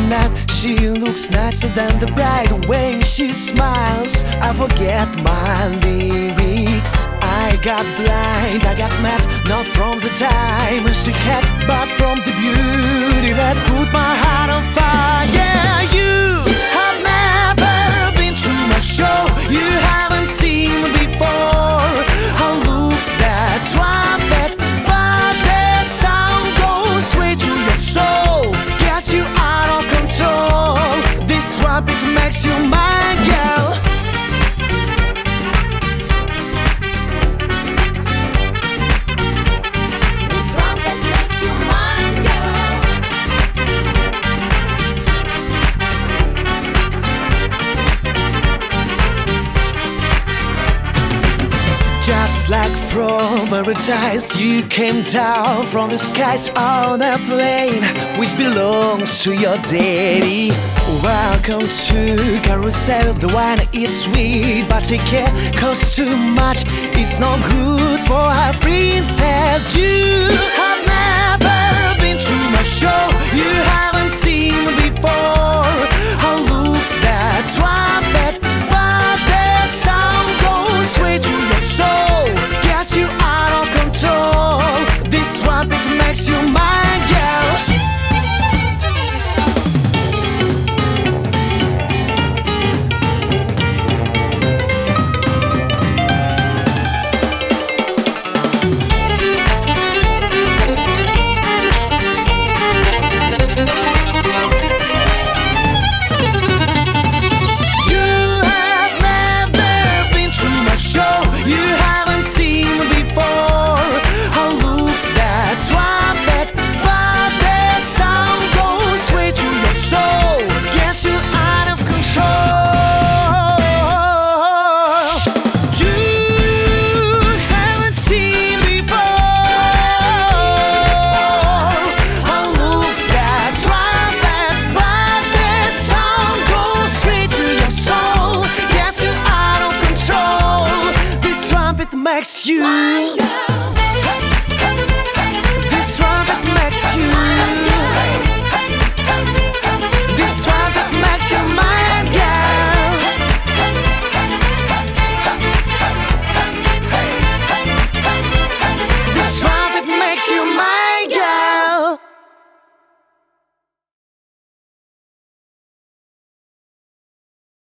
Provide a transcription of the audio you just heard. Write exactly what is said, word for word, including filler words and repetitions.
night, she looks nicer than the bride. When she smiles, I forget my lyrics. I got blind, I got mad, not from the time she had, but from the beauty that put my heart on fire. Yeah, you have never been to my show. You haven't seen me before. Her looks that trumpet, but the sound goes straight to your soul. Gets you out of control. This trumpet makes you my girl. Just like from paradise, you came down from the skies on a plane which belongs to your daddy. Welcome to Carousel. The wine is sweet, but the care costs too much. It's no good for a princess. You have never been to my show. You haven't seen me before. Her looks that trumpet, but the sound goes straight to your soul. Gets you out of control. This trumpet makes you my girl. Makes you